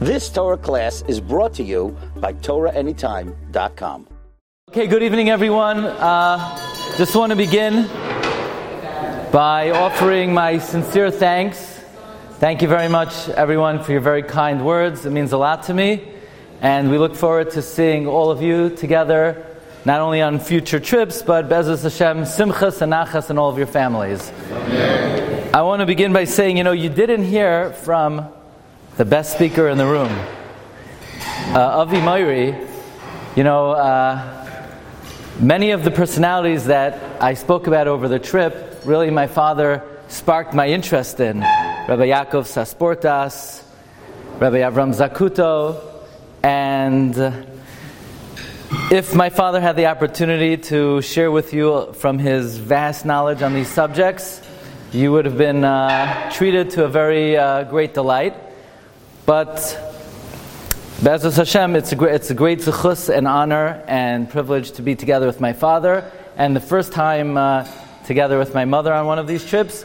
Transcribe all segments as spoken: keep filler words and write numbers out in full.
This Torah class is brought to you by Torah Anytime dot com. Okay, good evening, everyone. Uh, just want to begin by offering my sincere thanks. Thank you very much, everyone, for your very kind words. It means a lot to me. And we look forward to seeing all of you together, not only on future trips, but Be'ezus Hashem, Simchas and Nachas and all of your families. Amen. I want to begin by saying, you know, you didn't hear from the best speaker in the room, uh, Avi Moiri. You know, uh, many of the personalities that I spoke about over the trip, really my father sparked my interest in. Rabbi Yaakov Sasportas, Rabbi Avram Zakuto, and uh, if my father had the opportunity to share with you from his vast knowledge on these subjects, you would have been uh, treated to a very uh, great delight. But Be'ezus Hashem, it's a great, it's a great zechus and honor and privilege to be together with my father, and the first time uh, together with my mother on one of these trips.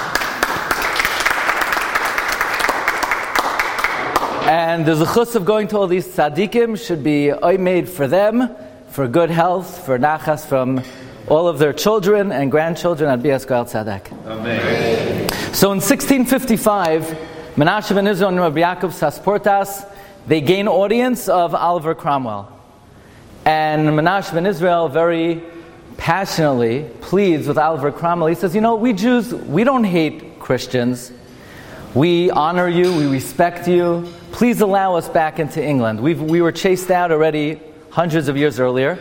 And the zechus of going to all these tzaddikim should be made for them, for good health, for nachas from all of their children and grandchildren at Bias Goel Tzaddik. Amen. So in sixteen fifty-five, Menashe ben Israel and Rabbi Yaakov Sasportas, they gain audience of Oliver Cromwell. And Menashe ben Israel very passionately pleads with Oliver Cromwell. He says, you know, we Jews, we don't hate Christians. We honor you, we respect you. Please allow us back into England. We've, we were chased out already hundreds of years earlier.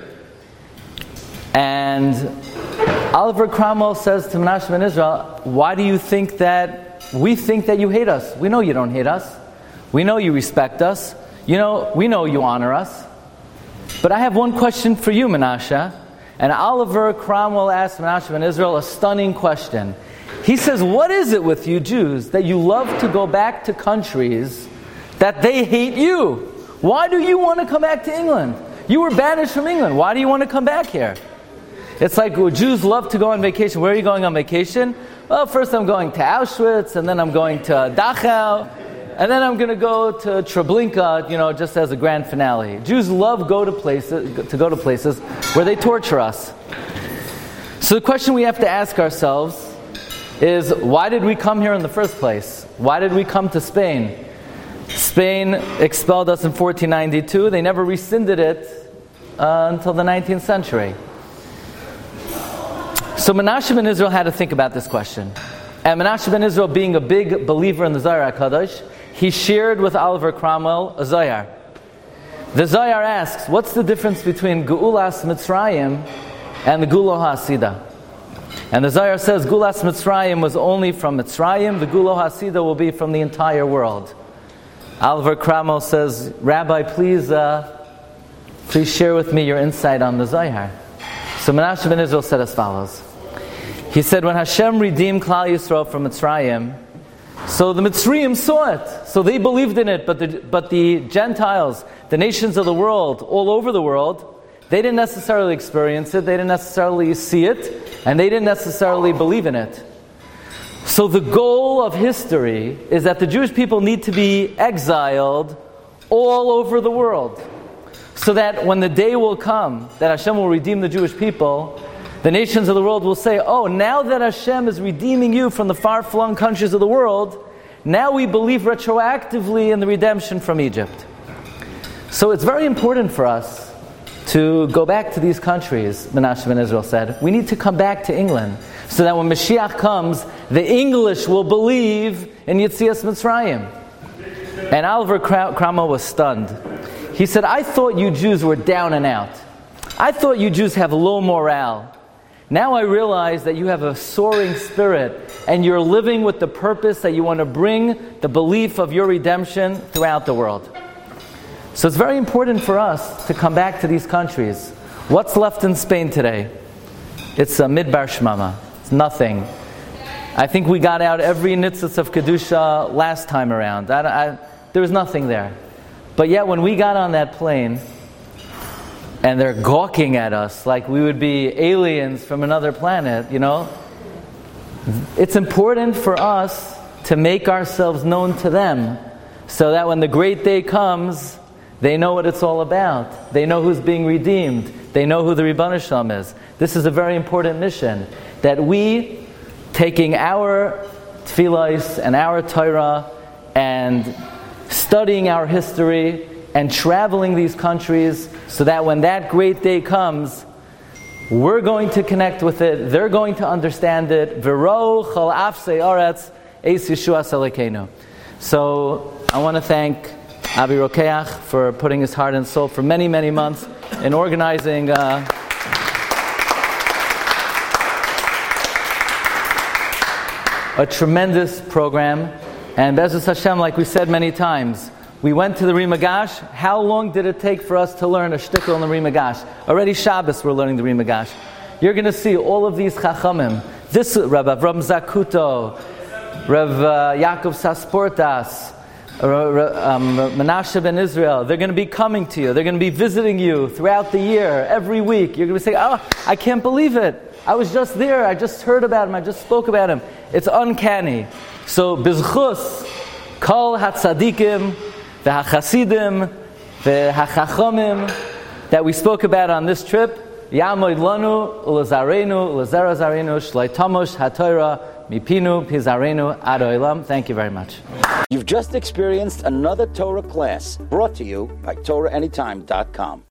And Oliver Cromwell says to Menashe ben Israel, why do you think that we think that you hate us? We know you don't hate us. We know you respect us. You know, we know you honor us. But I have one question for you, Menashe. And Oliver Cromwell asked Menashe ben Israel a stunning question. He says, what is it with you Jews that you love to go back to countries that they hate you? Why do you want to come back to England? You were banished from England. Why do you want to come back here? It's like well, Jews love to go on vacation. Where are you going on vacation? Well, first I'm going to Auschwitz, and then I'm going to Dachau, and then I'm going to go to Treblinka, you know, just as a grand finale. Jews love go to places to go to places where they torture us. So the question we have to ask ourselves is, why did we come here in the first place? Why did we come to Spain? Spain expelled us in fourteen ninety-two. They never rescinded it uh, until the nineteenth century. So Menashe ben Israel had to think about this question. And Menashe ben Israel, being a big believer in the Zohar HaKadosh, he shared with Oliver Cromwell a Zohar. The Zohar asks, what's the difference between Geulas Mitzrayim and the Gulo HaSida? And the Zohar says Gulas Mitzrayim was only from Mitzrayim, the Gulo HaSida will be from the entire world. Oliver Cromwell says, Rabbi, please uh, please share with me your insight on the Zohar. So Menashe ben Israel said as follows. He said, when Hashem redeemed Klal Yisrael from Mitzrayim, so the Mitzrayim saw it, so they believed in it, but the, but the Gentiles, the nations of the world, all over the world, they didn't necessarily experience it, they didn't necessarily see it, and they didn't necessarily believe in it. So the goal of history is that the Jewish people need to be exiled all over the world, so that when the day will come that Hashem will redeem the Jewish people, the nations of the world will say, oh, now that Hashem is redeeming you from the far-flung countries of the world, now we believe retroactively in the redemption from Egypt. So it's very important for us to go back to these countries, Menashe ben Israel said. We need to come back to England, so that when Mashiach comes, the English will believe in Yetzias Mitzrayim. And Oliver Cromwell was stunned. He said, I thought you Jews were down and out. I thought you Jews have low morale. Now I realize that you have a soaring spirit, and you're living with the purpose that you want to bring the belief of your redemption throughout the world. So it's very important for us to come back to these countries. What's left in Spain today? It's a Midbar Shmama. It's nothing. I think we got out every nitzitz of Kedusha last time around. I, I, there was nothing there. But yet when we got on that plane, and they're gawking at us like we would be aliens from another planet, you know, it's important for us to make ourselves known to them so that when the great day comes, they know what it's all about. They know who's being redeemed. They know who the Ribbon Shalom is. This is a very important mission, that we, taking our tefillos and our Torah and studying our history and traveling these countries, so that when that great day comes, we're going to connect with it, they're going to understand it. V'ro chol afsei aretz eis Yeshuas Elokeinu. So I want to thank Avi Rokeach for putting his heart and soul for many, many months in organizing uh, a tremendous program. And Be'ezus Hashem, like we said many times, we went to the Ri Magash. How long did it take for us to learn a shtickle in the Ri Magash? Already Shabbos we're learning the Ri Magash. You're going to see all of these Chachamim. This Rabbi Avram Zakuto, Rav uh, Yaakov Sasportas, um, Menashe ben Israel. They're going to be coming to you. They're going to be visiting you throughout the year, every week. You're going to be saying, oh, I can't believe it. I was just there. I just heard about him. I just spoke about him. It's uncanny. So, Bizchus, Kol HaTzadikim, the HaChasidim, the HaChachomim that we spoke about on this trip, Yamoid Lanu, Ulazarenu, Ulazara Zarenu, Shlai Tamosh, HaTorah, Mipinu, Pizarenu, Ad Olam. Thank you very much. You've just experienced another Torah class brought to you by Torah Anytime dot com.